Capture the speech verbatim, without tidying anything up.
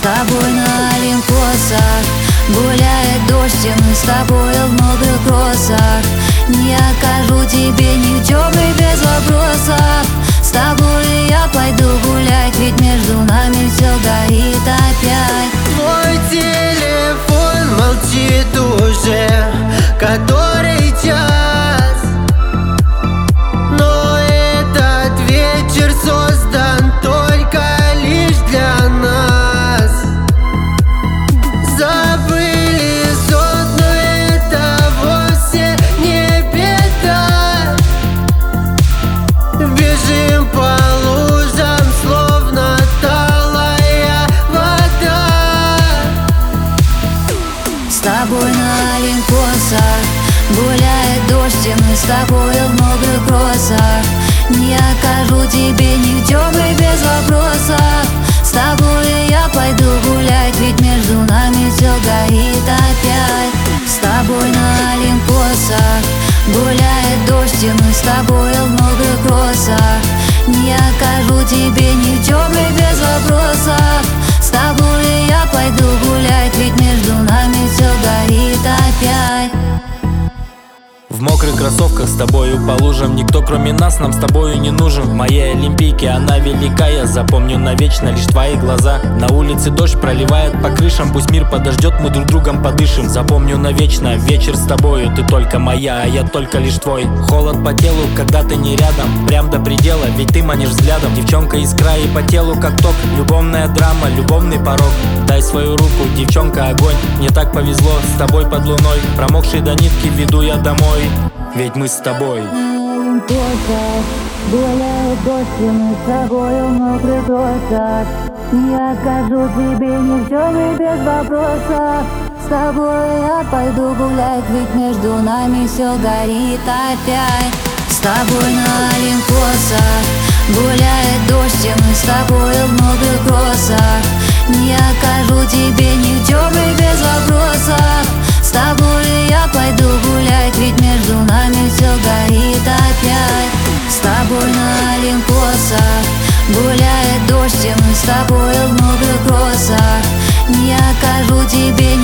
тобой на Олимпосах гуляет дождь, и мы с тобой в мокрых кросах. Не окажу тебе ни в чем и без вопросов. С тобой я пойду гулять, ведь между нами все горит опять. Твой телефон молчит уже который час, но этот вечер создан только лишь для нас. Забыли сон, но это вовсе не беда. Бежим по лужам, словно талая вода. С тобой на Олимпосах гуляет дождь, и мы с тобой в мокрых кросах. Не окажу тебе ни в чем и без вопросов. С тобой я пойду гулять, ведь между нами все горит опять. С тобой на Олимпосах гуляет дождь, и мы с тобой в мокрых кросах. Не окажу тебе ни в чем и без вопросов. С тобой я пойду гулять, ведь между нами все горит опять. В мокрых кроссовках с тобою по лужам. Никто кроме нас нам с тобою не нужен. В моей олимпийке она велика, я запомню навечно лишь твои глаза. На улице дождь проливает по крышам, пусть мир подождет, мы друг другом подышим. Запомню навечно вечер с тобою, ты только моя, а я только лишь твой. Холод по телу, когда ты не рядом, прям до предела, ведь ты манишь взглядом. Девчонка искра и по телу как ток, любовная драма, любовный порог. Дай свою руку, девчонка, огонь. Мне так повезло с тобой под луной, промокший до нитки веду я домой, ведь мы с тобой. Гуляет дождь, и мы с тобой в мокрых кросах. Не окажу тебе ни в чем и без вопросов. С тобой я пойду гулять, ведь между нами все горит опять. С тобой на Олимпосах гуляет дождь, и мы с тобой в мокрых кросах. Не окажу тебе ни в чем и без вопросов. С тобой я пойду гулять, ведь между нами все горит опять. С тобой на Олимпосах гуляет дождь, и мы с тобой в мокрых кросах. Не окажу тебе ни